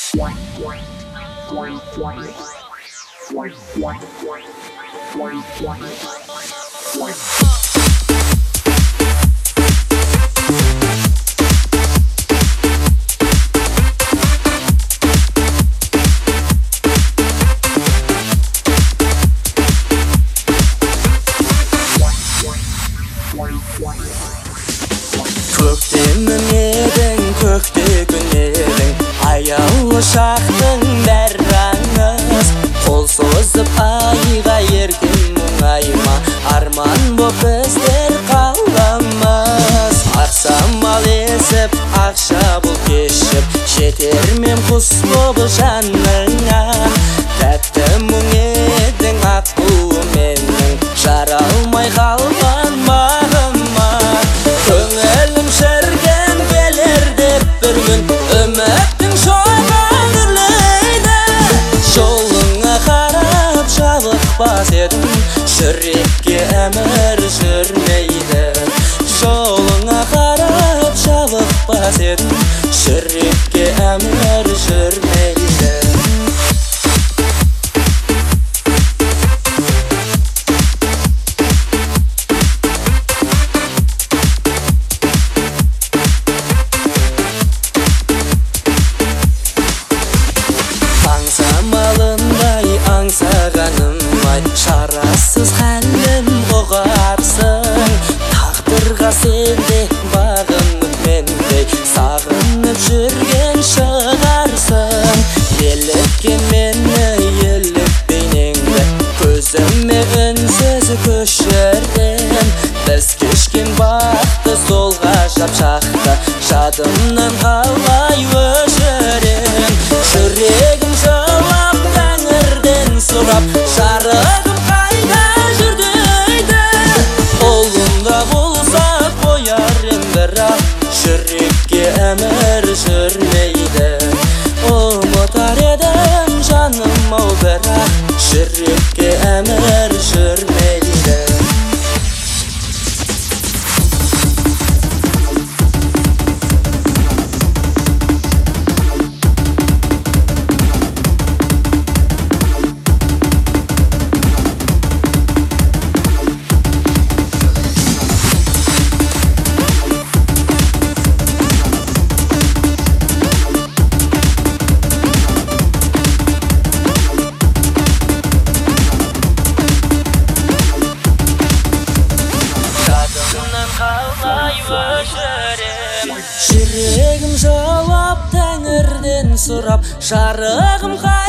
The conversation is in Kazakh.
Көктемім едің, көктегін едің, аяулы шақтың бәрі аңыз. Қол созып айға еркін мұңайма, арман боп біздер қаламыз. Ақсамал есіп, ақша бұл кешіп, жетермен құс боп жаныңа. Тәтті мұң едің, ақ буым менің, жаралмай қалған бағыма. Көңілім шірген келер деп бір күн, үміттің шоғын үрлейді. Жолыңа қарап жалықпас едім, жүрекке әмір жүрмейді. Жолыңа қарап жалықпас едім, жүрекке әмір жүрмейді. Аңсамалындай аңсағаным-ай, шарасыз хәлім ұғарсың. Тағдырға сенде бағынып мендей, сағынып жүрген шығарсың. Еліккен мені елікпейнеңді, көзіме үнсіз көшірден. Біз кешкен бақты сол ғажап шақты, жадымнан қалай өшірем. Жүрегім жылап, тәңірден сұрап, жарығым қайда жүр дейді. Қолымда болса қояр ем бірақ, жүрекке әмір жүрмейді. Ұмытар едім жаным-ау бірақ, жүрекке әмір жүрмейді. Жүрегім жылап, тәңірден сұрап, жарығым